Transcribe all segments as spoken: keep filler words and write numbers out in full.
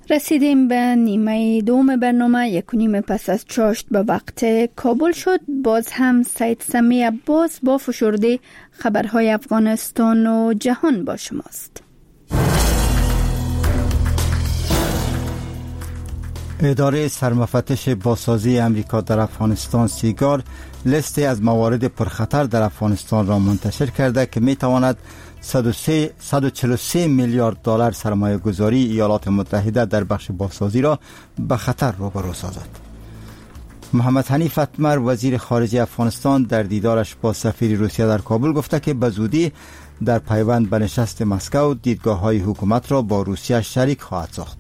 رسیدیم به نیمه دوم برنامه. یک و نیم پس از چاشت به وقت کابل شد. باز هم سید سمی عباس با فشرده خبرهای افغانستان و جهان با شماست. اداره سرمفتش بازسازی امریکا در افغانستان سیگار لیستی از موارد پرخطر در افغانستان را منتشر کرده که می تواند صد و چهل و سه میلیارد دلار سرمایه گذاری ایالات متحده در بخش بازسازی را به خطر روبرو سازد. محمد حنیف اتمر وزیر خارجه افغانستان در دیدارش با سفیر روسیه در کابل گفته که به زودی در پیوند به نشست مسکو دیدگاه‌های حکومت را با روسیه شریک خواهد ساخت.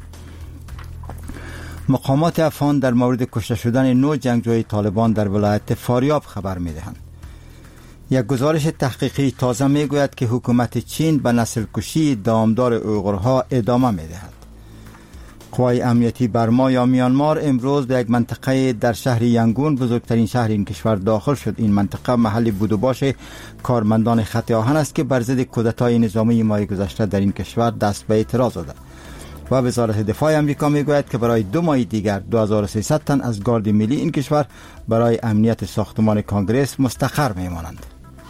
مقامات افغان در مورد کشته شدن نو جنگجوی طالبان در ولایت فاریاب خبر می‌دهند. یک گزارش تحقیقی تازه می‌گوید که حکومت چین به نسل کشی دامدار اویغورها ادامه می‌دهد. قوای امنیتی برما یا میانمار امروز به یک منطقه در شهر ینگون، بزرگترین شهر این کشور، داخل شد. این منطقه محل بود و باش کارمندان خط آهن است که بر ضد کودتای نظامی ماه گذشته در این کشور دست به اعتراض داده. و وزارت دفاع امریکا میگوید که برای دو ماه دیگر دو هزار و سیصد تن از گارد ملی این کشور برای امنیت ساختمان کانگرس مستقر میمانند.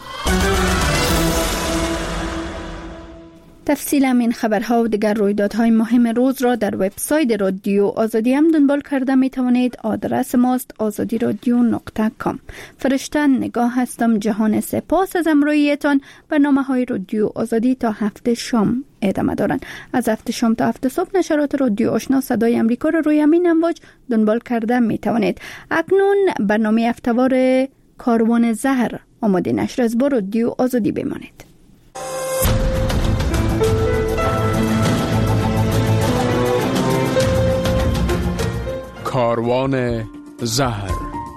تفصیل این خبرها و دیگر رویدادهای مهم روز را در وبسایت رادیو آزادی هم دنبال کرده می توانید. آدرس ماست آزادی رادیو نقطه کام. فرشته نگاه هستم. جهان سپاس از همراهیتان. برنامه های رادیو آزادی تا هفته شام ادامه دارند. از هفته شام تا هفته صبح نشرات رادیو آشنا صدای امریکا را روی همین امواج دنبال کرده می توانید. اکنون برنامه هفته‌وار کاروان زهر آماده نشر از با رادیو آزادی بمانید. کاروان زهر.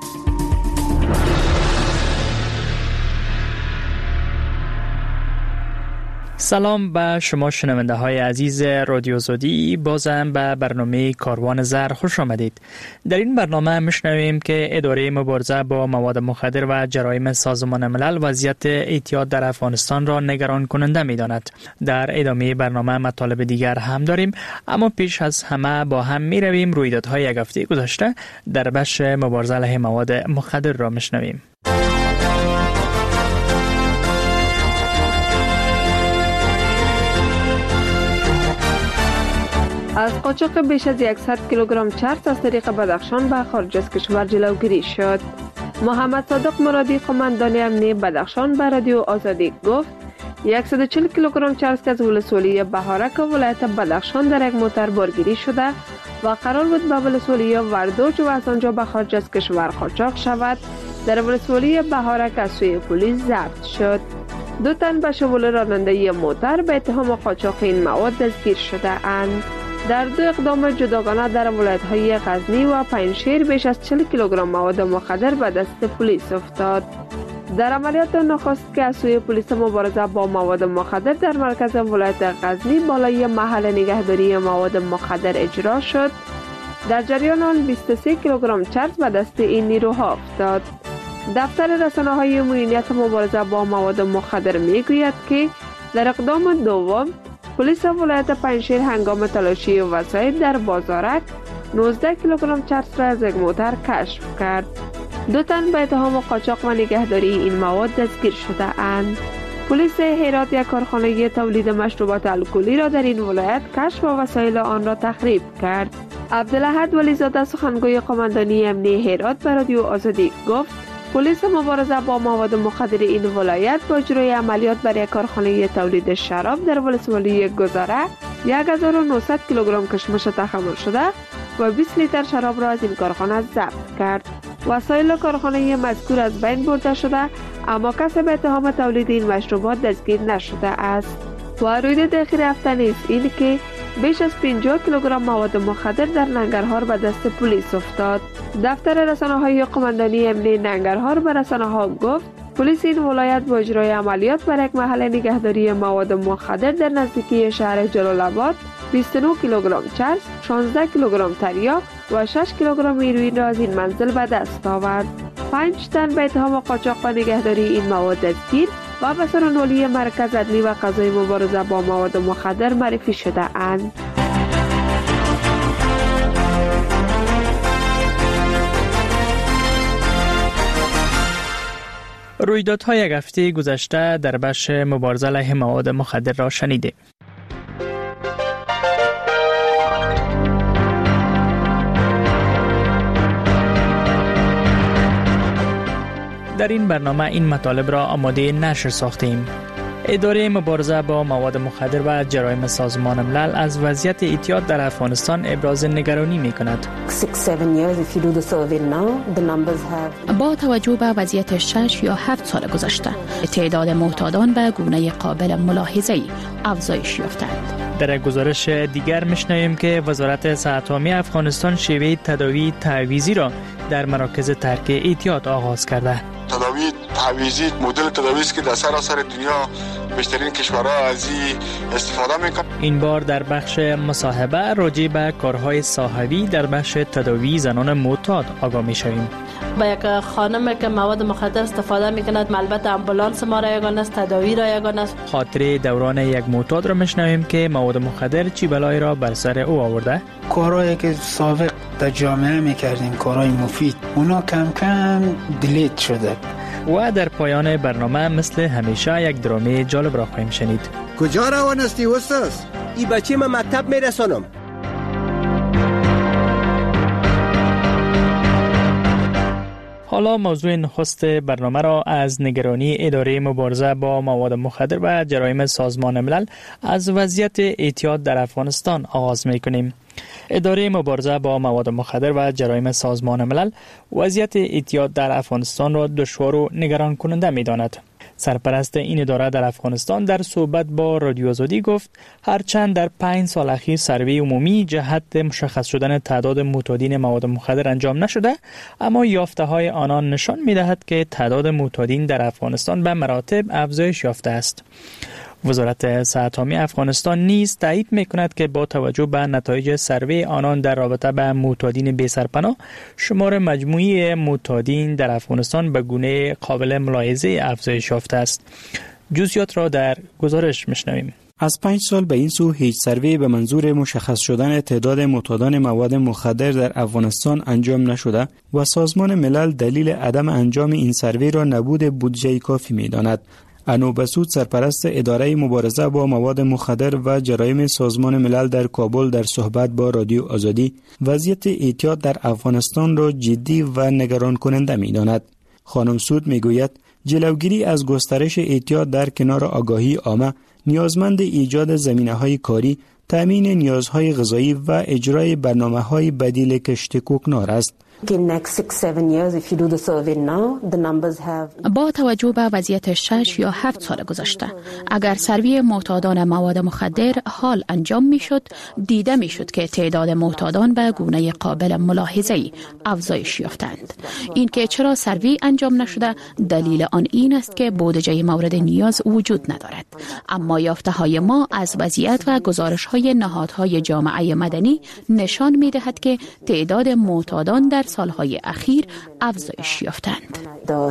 سلام به شما شنونده های عزیز رادیو آزادی. بازم به برنامه کاروان زهر خوش آمدید. در این برنامه میشنویم که اداره مبارزه با مواد مخدر و جرایم سازمان ملل وضعیت اعتیاد در افغانستان را نگران کننده می‌داند. در ادامه برنامه مطالب دیگر هم داریم، اما پیش از همه با هم میرویم رویدادهای یک هفته گذشته در بخش مبارزه علیه مواد مخدر را میشنویم. از قاچاق بیش از صد کیلوگرم چرس از طریق بدخشان به خارج از کشور جلوگیری شد. محمد صادق مرادی قماندان امنیه بدخشان به رادیو آزادی گفت صد و چهل کیلوگرم چرس که از ولسوالی بهارک ولایت بدخشان در یک موتر بارگیری شده و قرار بود به ولسوالی وردوج و از آنجا به خارج از کشور قاچاق شود، در ولسوالی بهارک از سوی پلیس ضبط شد. دو تن به شمول راننده موتر به اتهام قاچاق این مواد دستگیر شده اند. در دو اقدام جداگانه در ولایت‌های غزنی و پنجشیر بیش از چهل کیلوگرم مواد مخدر به دست پلیس افتاد. در عملیات نخست که از سوی پلیس مبارزه با مواد مخدر در مرکز ولایت غزنی بالای محل نگهداری مواد مخدر اجرا شد، در جریان آن بیست و سه کیلوگرم چرس به دست این نیروها افتاد. دفتر رسانه‌های معینیت مبارزه با مواد مخدر میگوید که در اقدام دوم پلیس ولایت پنجشیر هنگام تلاشی وسایل در بازارک نوزده کیلوگرم چرس را از یک موتر کشف کرد. دو تن به اتهام قاچاق و نگهداری این مواد دستگیر شده اند. پلیس هرات یک کارخانه تولید مشروبات الکلی را در این ولایت کشف و وسایل آن را تخریب کرد. عبدالاحد ولیزاده سخنگوی قماندانی امنیه هرات به رادیو آزادی گفت پلیس مبارزه با مواد مخدر این ولایت با اجرای عملیات بر یک کارخانه تولید شراب در ولسوالی گذاره یک هزار و نهصد کیلوگرم کشمش تخمر شده و بیست لیتر شراب را از این کارخانه ضبط کرد. وسایل کارخانه مذکور از بین برده شده، اما کسی به اتهام تولید این مشروبات دستگیر نشده است. و رویداد اخیر هفته نیز این که بیش از پنجاه کیلوگرم مواد مخدر در ننگرهار به دست پلیس افتاد. دفتر رسانه‌های قماندانی امنیه ننگرهار به رسانه‌ها گفت پلیس این ولایت با اجرای عملیات بر یک محل نگهداری مواد مخدر در نزدیکی شهر جلال آباد بیست و نه کیلوگرم چرس، شانزده کیلوگرم تریاک و شش کیلوگرم هیروئین را از این منزل به دست آورد. پنج تن به اتهام قاچاق و نگهداری این مواد دستگیر و به سرانولی مرکز عدلی و قضایی مبارزه با مواد مخدر معرفی شده اند. رویدادهای یک هفته گذشته در بخش مبارزه علیه مواد مخدر را شنیدیم. در این برنامه این مطالب را آماده نشر ساختیم. اداره مبارزه با مواد مخدر و جرایم سازمان ملل از وضعیت اعتیاد در افغانستان ابراز نگرانی می کند. با توجه به وضعیت شش یا هفت سال گذشته، تعداد معتادان به گونه قابل ملاحظه‌ای افزایش یافتند. در گزارش دیگر میشنویم که وزارت صحت عامه افغانستان شیوه تداوی تعویضی را در مراکز ترک اعتیاد آغاز کرده. تداوی تعویضی مدل تداوی است که در سراسر دنیا بیشترین کشورها از این استفاده میکنند. این بار در بخش مصاحبه راجع به کارهای صاحبی در بخش تداوی زنان معتاد آگاه میشویم. با یک خانم که مواد مخدر استفاده میکند، البته امبولانس ما را یگانه است، تداوی را یگانه است. خاطره دوران یک معتاد را میشنویم که مواد مخدر چی بلایی را بر سر او آورده. کارهایی که سابق در جامعه میکردیم، کارهای مفید، اونا کم کم دیلیت شده. و در پایان برنامه مثل همیشه یک درامه جالب را خواهیم شنید. کجا روان هستی استاد؟ این بچه من مکتب میرسانم. حالا موضوع نخست برنامه را از نگرانی اداره مبارزه با مواد مخدر و جرایم سازمان ملل از وضعیت اعتیاد در افغانستان آغاز می‌کنیم. اداره مبارزه با مواد مخدر و جرایم سازمان ملل وضعیت اعتیاد در افغانستان را دشوار و نگران کننده می‌داند. سرپرست این اداره در افغانستان در صحبت با رادیو آزادی گفت هرچند در پنج سال اخیر سروی عمومی جهت مشخص شدن تعداد معتادین مواد مخدر انجام نشده، اما یافته‌های آنان نشان می‌دهد که تعداد معتادین در افغانستان به مراتب افزایش یافته است. وزارت صحت عامه افغانستان نیز تایید می‌کند که با توجه به نتایج سروی آنان در رابطه با معتادین بی‌سرپناه، شمار مجموعی معتادین در افغانستان به گونه قابل ملاحظه افزایش یافته است. جزئیات را در گزارش می‌شنویم. از پنج سال به این سو هیچ سروی به منظور مشخص شدن تعداد معتادان مواد مخدر در افغانستان انجام نشده و سازمان ملل دلیل عدم انجام این سروی را نبود بودجه کافی می‌داند. انو بسود، سرپرست اداره مبارزه با مواد مخدر و جرایم سازمان ملل در کابل، در صحبت با رادیو آزادی وضعیت اعتیاد در افغانستان را جدی و نگران کننده می‌داند. خانم سود میگوید جلوگیری از گسترش اعتیاد در کنار آگاهی عامه نیازمند ایجاد زمینه‌های کاری، تامین نیازهای غذایی و اجرای برنامه‌های بدیل کشت کوکنار است. با توجه به وضعیت شش یا هفت سال گذشته، اگر سروی معتادان مواد مخدر حال انجام میشد، دیده میشد که تعداد معتادان به گونه قابل ملاحظه‌ای افزایش یافتند. این که چرا سروی انجام نشده، دلیل آن این است که بودجه مورد نیاز وجود ندارد. اما یافته‌های ما از وضعیت و گزارش‌های نهادهای جامعه مدنی نشان می‌دهد که تعداد معتادان در سالهای اخیر افزایش یافتند.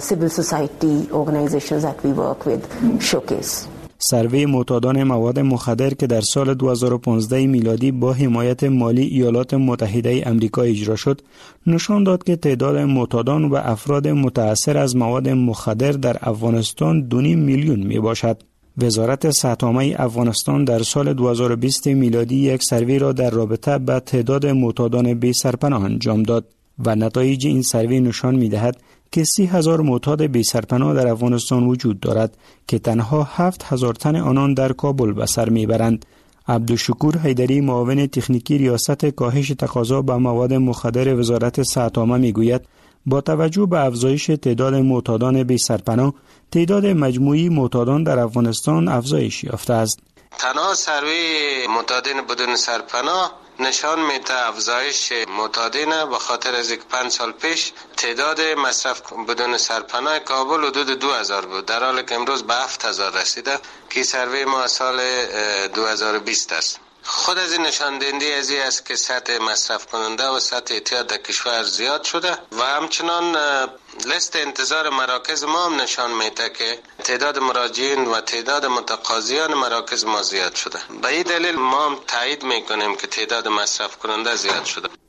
سروی معتادان مواد مخدر که در سال دو هزار و پانزده میلادی با حمایت مالی ایالات متحده آمریکا اجرا شد، نشان داد که تعداد معتادان و افراد متأثر از مواد مخدر در افغانستان دو و نیم میلیون می باشد. وزارت صحت عامه افغانستان در سال دو هزار و بیست میلادی یک سروی را در رابطه با تعداد معتادان بی سرپناه انجام داد و نتایج این سروی نشان می‌دهد که سی هزار معتاد بی سرپناه در افغانستان وجود دارد که تنها هفت هزار تن آنان در کابل به سر میبرند. عبدالشکور حیدری، معاون تکنیکی ریاست کاهش تقاضا به مواد مخدر وزارت صحت عامه میگوید با توجه به افزایش تعداد معتادان بی سرپناه، تعداد مجموعی معتادان در افغانستان افزایش یافته است. تنها سروی معتادین بدون سرپناه نشان میده افزایش معتادین به خاطر از یک پنج سال پیش تعداد مصرف بدون سرپناه کابل حدود دو هزار بود، در حالی که امروز به هفت هزار رسیده که سروی ما سال دو هزار و بیست است. خود از این نشان دهنده از این است که سطح مصرف کننده و سطح اعتیاد در کشور زیاد شده و همچنان لیست انتظار مراکز ما هم نشان میده که تعداد مراجعین و تعداد متقاضیان مراکز ما زیاد شده. به این دلیل ما هم تایید میکنیم که تعداد مصرف کننده زیاد شده.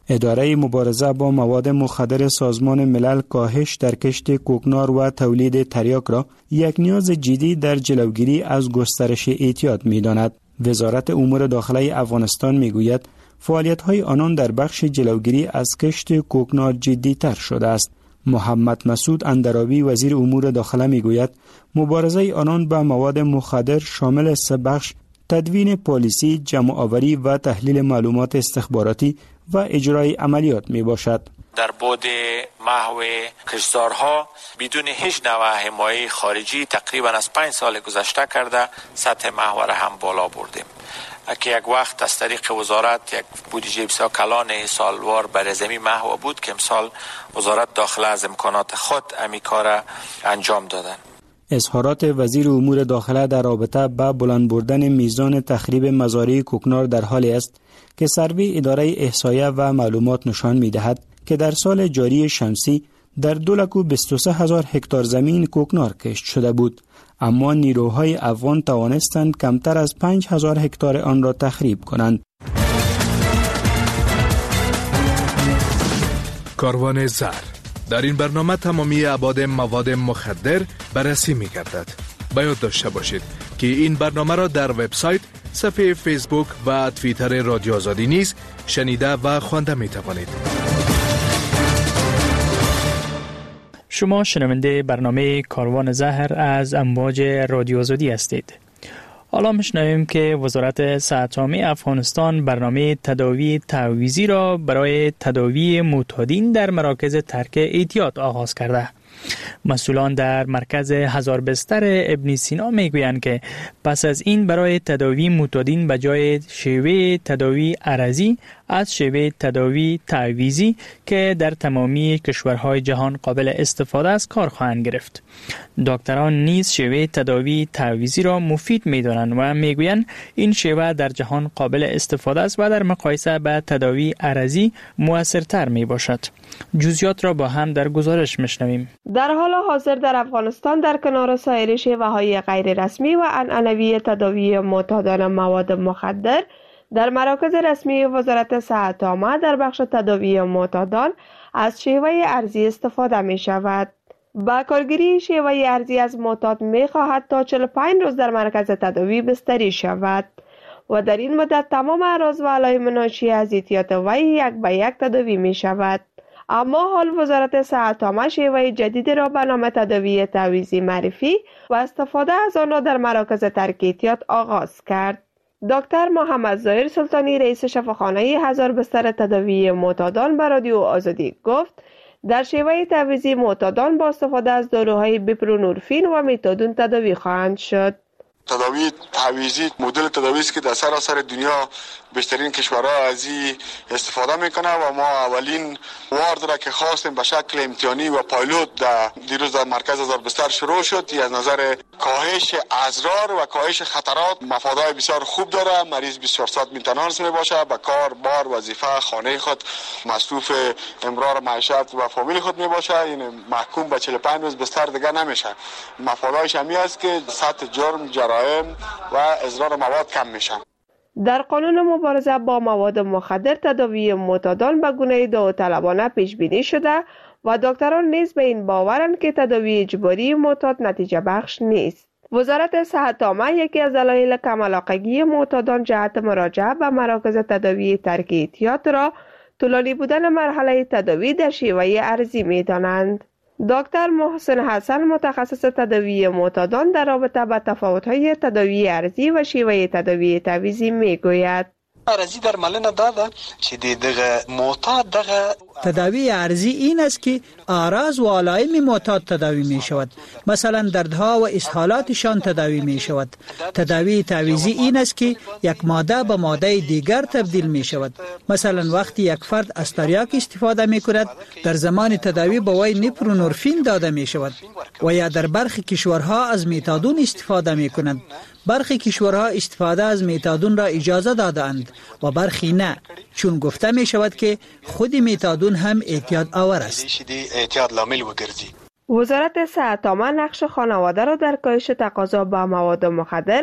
اداره مبارزه با مواد مخدر سازمان ملل کاهش در کشت کوکنار و تولید تریاک را یک نیاز جدی در جلوگیری از گسترش اعتیاد می‌داند. وزارت امور داخلی افغانستان می‌گوید فعالیت‌های آنان در بخش جلوگیری از کشت کوکنار جدی‌تر شده است. محمد مسعود اندرابی وزیر امور داخله می‌گوید مبارزه آنان با مواد مخدر شامل سه بخش تدوین پالیسی، جمع آوری و تحلیل معلومات استخباراتی و اجرای عملیات می باشد. در بعد محو کشتزارها بدون هیچ نوع حمایه خارجی تقریبا از پنج سال گذشته کرده سطح محو را هم بالا بردیم. که یک وقت از طریق وزارت یک بودجه بسیار کلان سالوار برای زمین محو بود که امسال وزارت داخله از امکانات خود امی کار انجام دادن. اظهارات وزیر امور داخله در رابطه با بلند بردن میزان تخریب مزارع کوکنار در حالی است که سروی اداره احصایه و معلومات نشان می‌دهد که در سال جاری شمسی در دو لک و بیست و سه هزار هکتار زمین کوکنار کشت شده بود، اما نیروهای افغان توانستند کمتر از پنج هزار هکتار آن را تخریب کنند. کاروان زر. در این برنامه تمامی ابعاد مواد مخدر بررسی می گردد. باید داشته باشید که این برنامه را در وبسایت، صفحه فیسبوک و توییتر رادیو آزادی نیز شنیده و خوانده می توانید. شما شنونده برنامه کاروان زهر از امواج رادیو آزادی هستید. حالا میشنویم که وزارت صحت عامه افغانستان برنامه تداوی تعویضی را برای تداوی معتادین در مراکز ترک اعتیاد آغاز کرده. مسئولان در مرکز هزار بستر ابن سینا میگویند که پس از این برای تداوی معتادین به جای شیوه تداوی عرضی از شیوه تداوی تعویضی که در تمامی کشورهای جهان قابل استفاده است کار خواهند گرفت. دکتران نیز شیوه تداوی تعویضی را مفید می‌دانند و میگویند این شیوه در جهان قابل استفاده است و در مقایسه با تداوی عرضی مؤثرتر میباشد. جزئیات را با هم در گزارش میشنویم. در حال حاضر در افغانستان در کنار سایر شیوه‌های غیر رسمی و عنعنوی تداوی معتادان مواد مخدر در مراکز رسمی وزارت صحت عامه در بخش تداوی معتادان از شیوه ارزی استفاده می شود. با کارگیری شیوه ارزی از معتاد می خواهد تا چهل و پنج روز در مرکز تداوی بستری شود و در این مدت تمام اعراض و علائم ناشی از اعتیاد وی یک به یک تداوی می شود. اما حال وزارت صحت عامه شیوه جدید را به نام تداوی تعویضی معرفی و استفاده از آن را در مراکز ترک اعتیاد آغاز کرد. دکتر محمد ظاهر سلطانی رئیس شفاخانه هزار بستر تداوی معتادان به رادیو آزادی گفت در شیوه تعویضی معتادان با استفاده از داروهای بوپرونورفین و متادون تداوی خواهند شد. تداوی تعویضی مدل تداوی است که در سراسر دنیا بیشترین کشورها از این استفاده میکنه و ما اولین وارد را که خواستیم به شکل امتحانی و پایلوت در دیروز در مرکز هزار بستر شروع شد. از نظر کاهش اضرار و کاهش خطرات مفادهای بسیار خوب داره. مریض بیست و چهار ساعت مینتنانس میباشه، به کار، بار، وظیفه، خانه خود مصروف امرار معیشت و فامیل خود میباشه. این محکوم به چهل و پنج روز بستر دیگه نمیشه. مفادهایش همی است که سطح جرم، جرایم و اضرار مواد کم میشن. در قانون مبارزه با مواد مخدر تداوی معتادان به گونه داوطلبانه پیش بینی شده و دکتران نیز به این باورند که تداوی اجباری معتاد نتیجه بخش نیست. وزارت صحت عامه یکی از دلایل کم علاقگی معتادان جهت مراجعه به مراکز تداوی ترک اعتیاد را طولانی بودن مرحله تداوی در شیوه ارزی می‌دانند. دکتر محسن حسن متخصص تداوی معتادان در رابطه با تفاوت‌های تداوی ارزی و شیوه تداوی تعویضی میگوید. ارزی در ملنه داده چې دغه معتاد دغه تداوی ارزی این است که اعراض و علائم معتاد تداوی می شود، مثلا دردها و اسهالاتشان تداوی می شود. تداوی تعویضی این است که یک ماده به ماده دیگر تبدیل می شود، مثلا وقتی یک فرد از تریاک استفاده می کند در زمان تداوی به وی نیپرونورفین داده می شود و یا در برخی کشورها از متادون استفاده می کنند. برخی کشورها استفاده از متادون را اجازه دادند و برخی نه، چون گفته می شود که خود متادون هم اعتیاد آور است. وزارت صحت عامه نقش خانواده را در کاهش تقاضا به مواد مخدر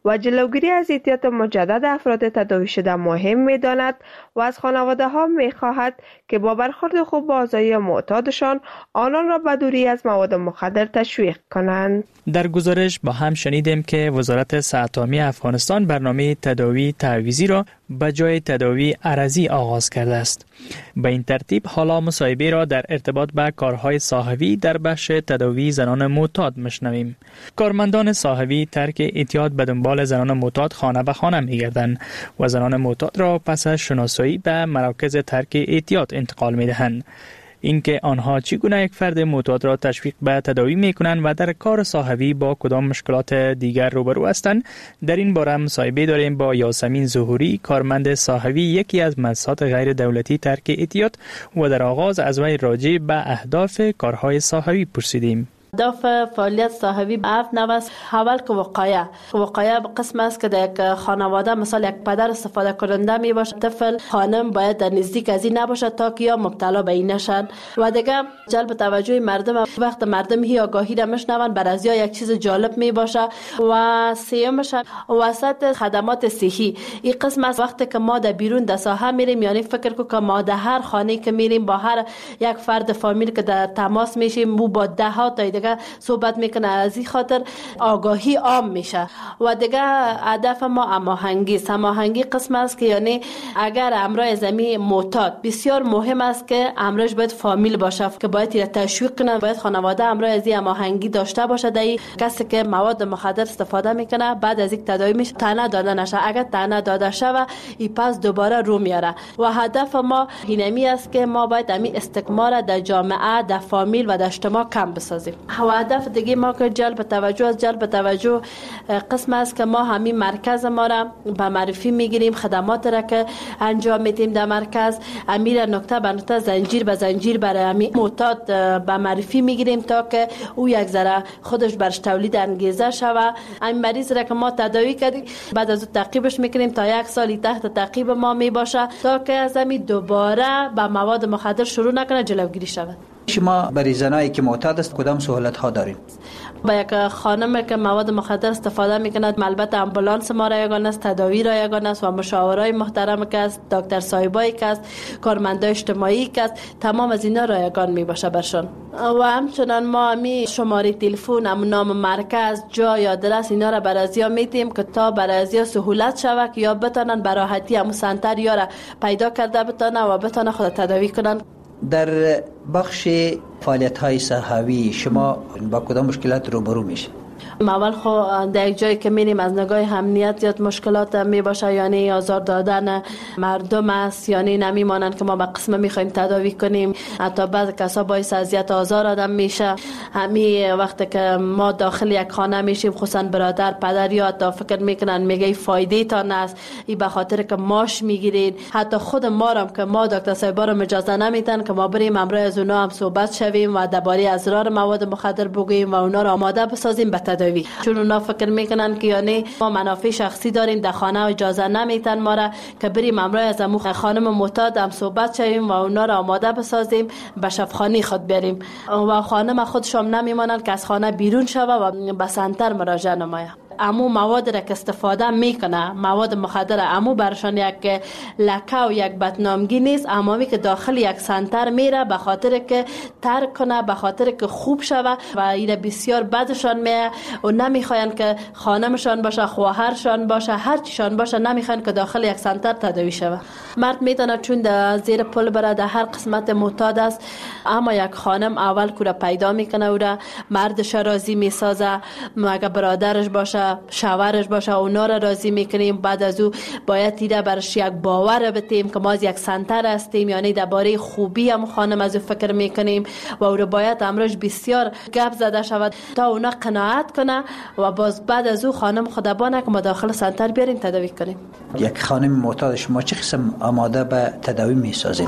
و جلوگیری از اعتیاد مجدد افراد تداوی شده مهم می‌داند و از خانواده ها می‌خواهد که با برخورد خوب با اعضای معتادشان آنان را به دوری از مواد مخدر تشویق کنند. در گزارش با هم شنیدیم که وزارت صحت عامه افغانستان برنامه تداوی تعویضی را به جای تداوی عرضی آغاز کرده است. به این ترتیب حالا مصاحبه را در ارتباط به کارهای صحوی در بخش تداوی زنان معتاد میشنویم. کارمندان صحوی ترک اعتیاد به دنبال زنان معتاد خانه به خانه میگردند و زنان معتاد را پس از شناسایی به مراکز ترک اعتیاد انتقال میدهند. اینکه آنها چگونه یک فرد معتاد را تشویق به تداوی میکنند و در کار صحوی با کدام مشکلات دیگر روبرو هستند، در این باره مصاحبه داریم با یاسمین ظهوری، کارمند صحوی یکی از مؤسسات غیر دولتی ترک اعتیاد، و در آغاز از وی راجع به اهداف کارهای صحوی پرسیدیم. اهداف فعالیت صحوی هفت نوع است. اول که وقایه وقایه قسم است که در یک خانواده مثلا یک پدر استفاده کننده می باشه، طفل خانم باید در نزدیک از این نباشه تا که یا مبتلا به این نشن. و دیگه جلب توجه مردم، وقت مردم هی آگاهی را میشنون بر از یا یک چیز جالب می باشه. و سیومش وسط خدمات صحی، این قسم است وقتی که ما در بیرون در ساحه میریم، یعنی فکر کو که ما در هر خانه که میریم با هر یک فرد فامیل که در تماس میشیم، مو با ده ها تا دیگه صحبت میکنه، از این خاطر آگاهی عام میشه. و دیگه هدف ما هماهنگی است. هماهنگی قسم است که یعنی اگر امرای زمین معتاد، بسیار مهم است که امرش باید فامیل باشه که باید را تشویق کنه، باید خانواده امرای از این هماهنگی داشته باشه. دایی کسی که مواد مخدر استفاده میکنه بعد از یک تداوی میشه تنه داده نشه، اگر تنه داده شوه ای پس دوباره رو میاره. و هدف ما اینمی است که ما باید همین استقامت در جامعه، در فامیل و در اجتماع کم بسازیم. و هدف دیگه ما که جلب توجه از جلب توجه قسم است که ما همین مرکز ما را به معرفی میگیریم، خدمات را که انجام میدیم در مرکز امیر نکته به نکته، زنجیر به زنجیر برای همین معتاد به معرفی میگیریم تا که او یک ذره خودش برش تولید انگیزه شوه. همین مریض را که ما تداوی کردیم بعد از او تعقیبش میکنیم تا یک سالی تحت تعقیب ما میباشه تا که از همین دوباره به مواد مخدر شروع نکنه، جلوگیری شود. شما برای زنایی که معتاد است کدام سهولت ها دارین؟ با یک خانم که مواد مخدر استفاده میکند، البته امبولانس ما رایگان است، تداوی رایگان است و مشاورای محترم که است، دکتر صاحبایی که است، کارمندای اجتماعی که است، تمام از اینا رایگان میباشه برشان. و همچنان ما همی شماره تلفن، هم نام مرکز، جای یا آدرس اینا را بر ازیا میتیم که تا بر ازیا سهولت شود که یا بتونن به راحتی همون سنتر یا را پیدا کرده بتونه و بتونه خود تداوی کنن. در بخش فعالیت های صحوی شما با کدام مشکلات روبرو میشه؟ اول خو در یک جایی که میریم از نگاه امنیت زیاد مشکلات می باشه، یعنی آزار دادن مردم است، یعنی نمیمانن که ما به قسم میخوایم تداوی کنیم، حتی بعض کسا باعث اذیت آزار آدم میشه. همین وقتی که ما داخل یک خانه میشیم، خصوصا برادر پدر یا حتی فکر میکنن میگه فایده تان است، این به خاطر که ماش میگیرین. حتی خود ما هم که ما دکتر صاحبا رو اجازه نمیدن که ما بریم امروز از اونا هم صحبت شویم و درباره اضرار مواد مخدر بگوییم و اونا رو آماده بسازیم به تداوی، چون اونا فکر میکنن که یعنی ما منافع شخصی داریم در خانه و اجازه نمیتن ما را که بریم امروز از امو خانم معتاد هم صحبت شویم و اونا را آماده بسازیم به شفاخانه خود بریم و خانم خودشون نمیمانن که از خانه بیرون شوه و به سنتر مراجعه نمایه. امو مواد را که استفاده میکنه، مواد مخدر، امو برشان یک لکه و یک بدنامگی نیست، امامی که داخل یک سنتر میره به خاطر که ترک کنه، به خاطر که خوب شوه و ایره بسیار بدشان میه و نمیخواین که خانمشان باشه، خواهرشان باشه، هر چیشان باشه، نمیخواین که داخل یک سنتر تداوی شوه. مرد میتونه چون در زیر پل بره، در هر قسمت معتاد است، اما یک خانم اول کوره پیدا میکنه و را مردش راضی میسازه، اگه برادرش باشه، شوهرش باشه، اونا را راضی میکنیم. بعد از او باید دیده برش یک باور بتیم که ما از یک سنتر هستیم، یعنی درباره خوبی هم خانم از او فکر میکنیم و او را باید امرش بسیار گپ زده شود تا اونا قناعت کنه و باز بعد از او خانم خودبانه که ما داخل سنتر بیاریم تداوی کنیم. یک خانم معتاد شما چه قسم آماده به تداوی میسازیم؟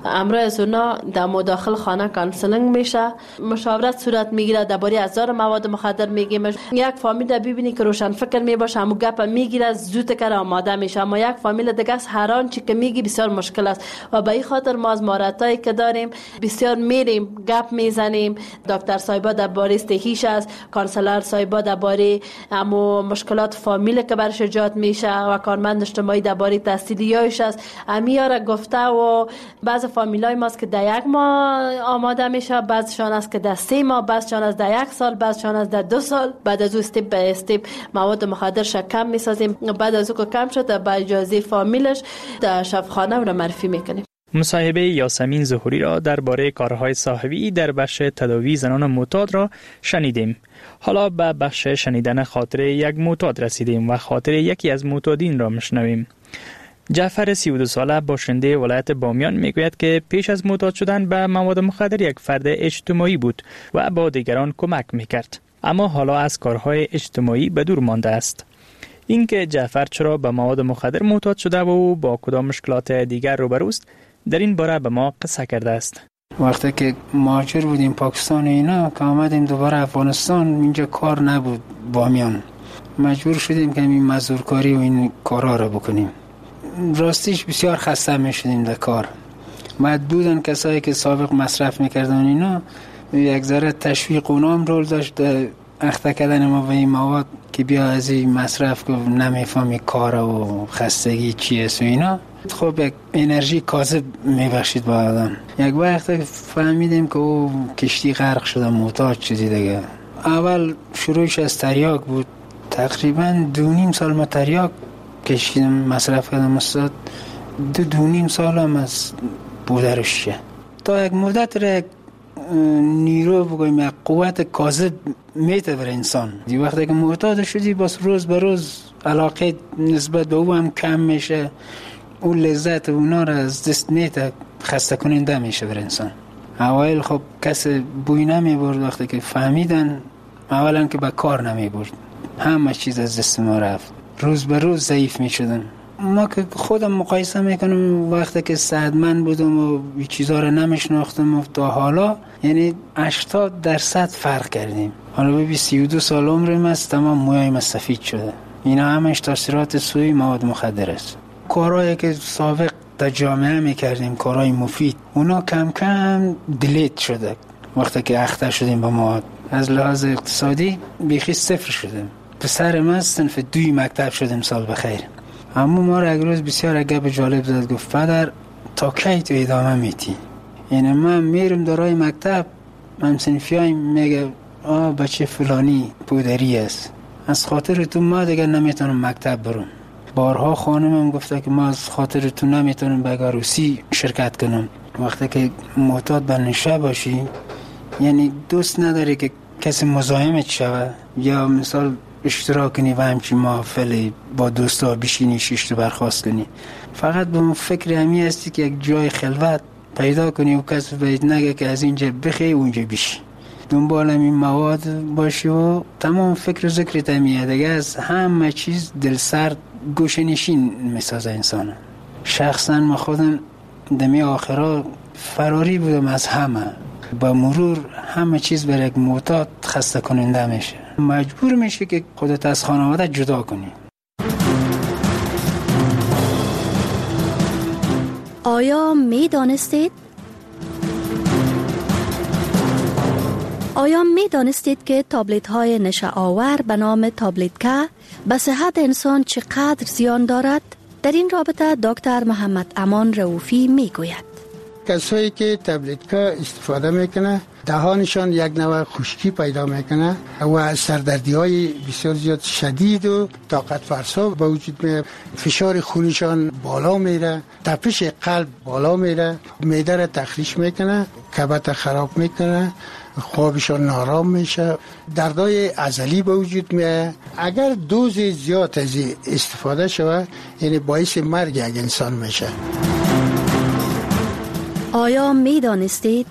امروز اونا در مداخل خانه کانسلینگ میشه، مشاورت صورت میگیره، درباره ازار مواد مخدر میگیم. یک فامیل ببینی که روشن فکر میباشه، همو گپ میگیره، زود کار آماده میشه. اما یک فامیل دیگه است هر آن چی که میگی بسیار مشکل است و به این خاطر ما از مهارتایی که داریم بسیار میریم گپ میزنیم. دکتر صاحبا درباره استهیش است، کانسلر صاحبا درباره همو مشکلات فامیل که برش ایجاد میشه و کارمند اجتماعی درباره تحصیلیاش است. امیاره گفته و بعض فامیلای ماست که در یک ماه آماده میشه، بعضشان است که در سه ماه، بعضشان است در یک سال، بعضشان است در دو سال. بعد از او استپ به استپ مواد مخدر شک کم میسازیم. بعد از او که کم شد با اجازه فامیلش در شفاخانه رو معرفی میکنیم. مصاحبه یاسمین ظهوری را درباره کارهای صاحبی در بخش تداوی زنان معتاد را شنیدیم. حالا به بخش شنیدن خاطره یک معتاد رسیدیم و خاطره یکی از معتادین را میشنویم. جعفر سی و دو ساله باشنده ولایت بامیان میگوید که پیش از معتاد شدن به مواد مخدر یک فرد اجتماعی بود و با دیگران کمک میکرد، اما حالا از کارهای اجتماعی به دور مانده است. اینکه جعفر چرا به مواد مخدر معتاد شده و با کدام مشکلات دیگر روبروست، در این باره به ما قصه کرده است. وقتی که مهاجر بودیم پاکستان اینا که آمدیم دوباره افغانستان، اینجا کار نبود بامیان، مجبور شدیم که این مزدورکاری و این کارا رو بکنیم. راستیش بسیار خسته می شدیم در کار. محدودن کسایی که سابق مصرف میکردن اینا، یک ذره تشویق اونام رول داشت در اخته کردن ما به این مواد که بیا از این مصرف که نمیفهمی کار و خستگی چیه و اینا. خب یک انرژی کاذب میبخشید با آدم. یک وقت فهمیدیم که او کشتی غرق شده، معتاد شدی دیگه. اول شروعش از تریاک بود، تقریبا دو نیم سال ما تریاک کشیدم، مصرف کردم استاد. دو دو نیم سال هم از بودرشه تا یک مدت را یک نیرو بگویم یک قوت کاذب میته بر انسان. دی وقتی که معتاد شدی بس روز به روز علاقه نسبت به او هم کم میشه، اون لذت اونا را از دست میته، خسته کننده میشه بر انسان. اوایل خب کسی بوی نمی برد، وقتی که فهمیدن اولا که با کار نمی برد، همه چیز از دست ما رفت، روز به روز ضعیف می شدم. ما که خودم مقایسه میکنم وقتی که صحتمند بودم و این چیزها رو نمیشناختم و تا حالا، یعنی هشتاد درصد فرق کردیم. حالا ببین سی و دو سال عمرم است، تمام موهایم سفید شده. اینا همش تاثیرات سوی مواد مخدر است. کارهایی که سابق در جامعه میکردیم، کارهای مفید، اونا کم کم دیلیت شده وقتی که اخته شدیم با مواد. از لحاظ اقتصادی بیخی صفر شدیم. پسر من صنف دوی مکتب شدیم، سال بخیر. اما ما را یک روز بسیار گپ جالب زد، گفت پدر تا کی تو ادامه میتی؟ یعنی من میرم درای مکتب، من صنفیایم میگه آه بچه فلانی پودری است، از خاطر تو ما دیگه نمیتونم مکتب برم. بارها خانمم گفته که ما از خاطر تو نمیتونم به عروسی شرکت کنم. وقتی که معتاد به نشه باشی، یعنی دوست نداری که کسی مزاحمت شوه یا مثال اشتراک کنی و همچین محافلی با دوستا بشینی شیشت رو برخواست کنی. فقط به اون فکر همی هستی که یک جای خلوت پیدا کنی و کسی باید نگه که از اینجا بخی اونجا بشی، دنبال این مواد باشی و تمام فکر و ذکرت همیه دیگه. از همه چیز دل سرد گوشه نشین میسازه انسان. شخصا ما خودم دمی آخرا فراری بودم از همه. با مرور همه چیز برای یک معتاد خسته کننده میشه، مجبور میشه که خودت از خانواده جدا کنی. آیا می دانستید؟ آیا می دانستید که تابلت های نشه آور به نام تابلت که به صحت انسان چقدر زیان دارد؟ در این رابطه دکتر محمد امان رؤوفی می گوید. کسایی که تابلت که استفاده میکنه دهانشان یک نوع خشکی پیدا میکنه و سردردی های بسیار زیاد شدید و طاقت فرسا به وجود میاد. فشار خونشان بالا میره، تپش قلب بالا میره، معده را تخریش میکنه، کبد خراب میکنه، خوابشان نارام میشه، دردای عضلی به وجود میاد. اگر دوز زیاد از استفاده شود یعنی باعث مرگ یک انسان میشه. آیا می دانستید؟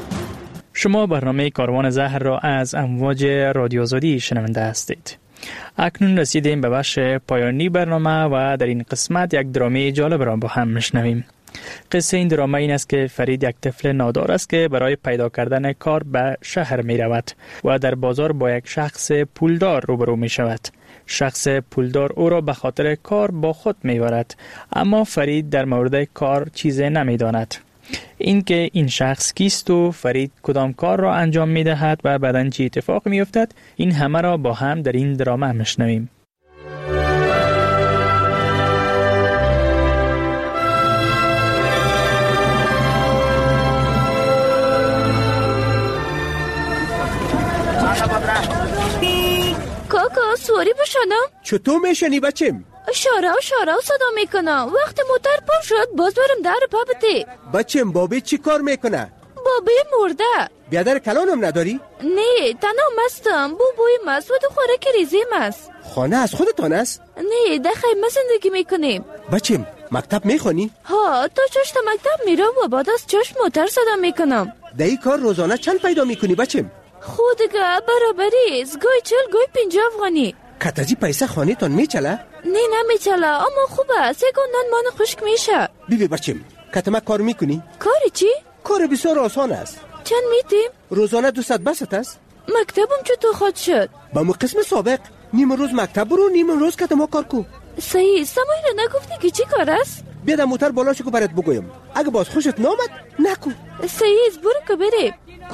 شما برنامه کاروان زهر را از امواج رادیو آزادی شنونده هستید. اکنون رسیدیم به بخش پایانی برنامه و در این قسمت یک درامه جالب را با هم میشنویم. قصه این درامه این است که فرید یک طفل نادار است که برای پیدا کردن کار به شهر می رود و در بازار با یک شخص پولدار روبرو می شود. شخص پولدار او را به خاطر کار با خود می برد، اما فرید در مورد کار چیزی نمی داند. اینکه این شخص کیست و فرید کدام کار را انجام می دهد و بعداً چه اتفاق می افتد، این همه را با هم در این درامه میشنویم. کاکا سواری بشنم؟ چطور میشنی بچم؟ شارع شارع صدا میکنه. وقت موتر پر شد باز برم در پا بده. بچم بابی چی کار میکنه؟ بابی مرده. بیادر کلانم نداری؟ نه تنها مستم. بو بوی مست و دو خوراک ریزی مست. خانه از خودتان است؟ نه ده خیمه زندگی میکنیم. بچم مکتب میخونی؟ ها تا چشت مکتب میرم و بعد از چشت موتر صدا میکنم. ده ای کار روزانه چند پیدا میکنی بچم؟ خودگه برابری است. گوی چل گوی پینجا افغانی. کتازی پیسه خانه تان میچله؟ نه نمیچله اما خوبه سگوندن مان خشک میشه. بیبی بچم کتما کار میکنی؟ کاری چی؟ کار بسیار آسان است. چند میتیم؟ روزانه دوست بست است؟ مکتبم چطور خود شد؟ با مو قسم سابق نیم روز مکتب برو نیم روز کتما کار کو. صحیح سمایی رو نگفتی که چی کار است؟ بیادم موتر بالا شو که برات بگویم. اگه باز خوشت نامد نکو. صحیح برو که بریم.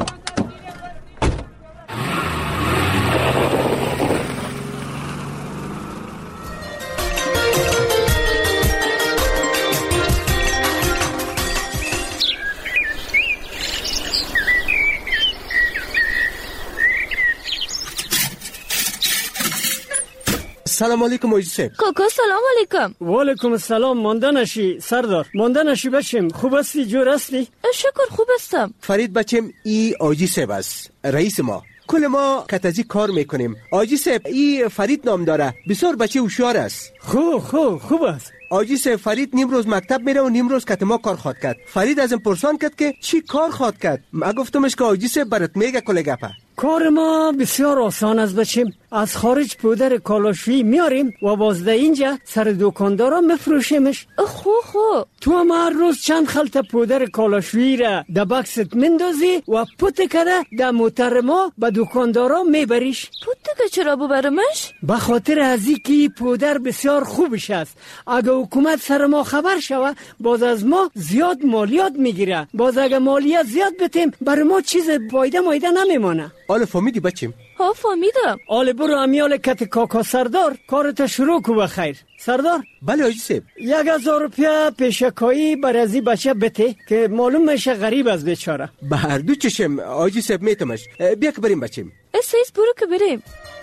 سلام علیکم آجی صاحب. کاکا سلام علیکم. و علیکم السلام. مانده نشی سردار. مانده نشی بچم. خوب هستی جور هستی؟ شکر خوب هستم. فرید بچم ای آجی صاحب است رئیس ما. کل ما کتازی کار میکنیم. آجی صاحب ای فرید نام داره. بسیار بچه هوشیار است. خوب خوب خوب است. آجی صاحب فرید نیم روز مکتب میره و نیم روز کتما کار خواد کرد. فرید ازم پرسان کرد که چی کار خواد کرد. ما گفتمش که آجی صاحب برات میگه کل گپه. کار ما بسیار آسان است بچم. از خارج پودر کالاشویی میاریم و بازده اینجا سر دکاندارا مفروشیمش. خو خو تو هم هر روز چند خلطه پودر کالاشویی را در بکست مندازی و پوت کده در موتر ما به دکاندارا میبریش. پوت که چرا ببرمش؟ به خاطر از اینکه پودر بسیار خوبش است. اگه حکومت سر ما خبر شوه باز از ما زیاد مالیات میگیره. باز اگه مالیات زیاد بتیم بر ما چیز فایده مایده نمیمانه. آله فهمیدی بچم؟ ها فهمیدم. آله برو امیال کت کاکا سردار کارت شروع کو بخیر. سردار؟ بله آجی صاحب. یک هزار روپیه پیشکایی بر ازی بچه بته که معلوم میشه غریب از بیچاره. به هر دو چشم آجی صاحب میتمش. بیا که بریم بچم. اسیس برو که بریم.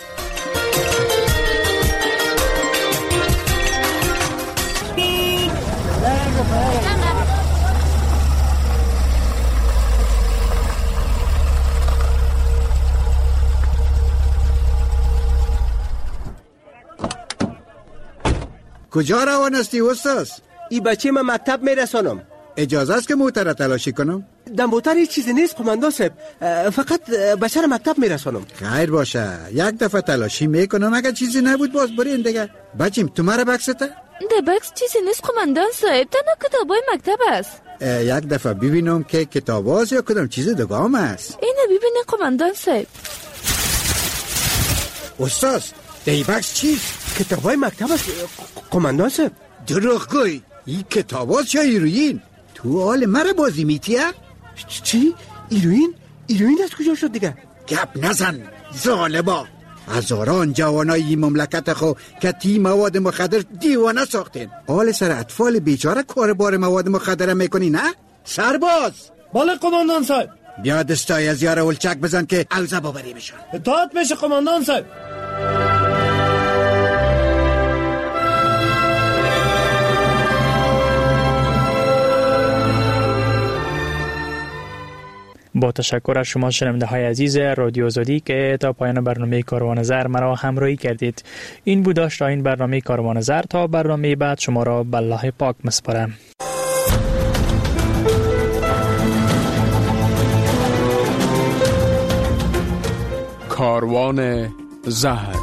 کجا روان هستی استاد؟ ای بچه من مکتب میرسانم. اجازه است که موتر تلاشی کنم؟ در موتر هیچ چیزی نیست قماندان صاحب. فقط بچه را مکتب میرسانم. خیر باشه یک دفعه تلاشی میکنم اگر چیزی نبود باز برین دیگه. بچیم تو مرا بکسته؟ ده بکس چیزی نیست قماندان صاحب. تنها کتابای مکتب است. یک دفعه ببینم که کتاب است یا کدام چیز دگام است. اینه ببینه قماندان صاحب. استاد دی بکس چیست؟ کتابای مکتب است قماندان صاحب. دروغگوی این کتاب است یا هیروئین؟ تو حال مرا بازی میتیه؟ چی؟ هیروئین؟ هیروئین از کجا شد دیگه؟ گپ نزن ظالما. هزاران جوانای این مملکت خو که تی مواد مخدر دیوانه ساختین. حال سر اطفال بیچاره کار بار مواد مخدر میکنی نه؟ سرباز. بله قماندان صاحب. بیا دستای از یار ولچک بزن که الزبا بریمشون. اطاعت میشه قماندان صاحب. با تشکر از شما شنونده های عزیز رادیو آزادی که تا پایان برنامه کاروان زر مرا همراهی کردید. این بود داشت این برنامه کاروان زر. تا برنامه بعد شما را به الله پاک مسپارم. کاروان زهر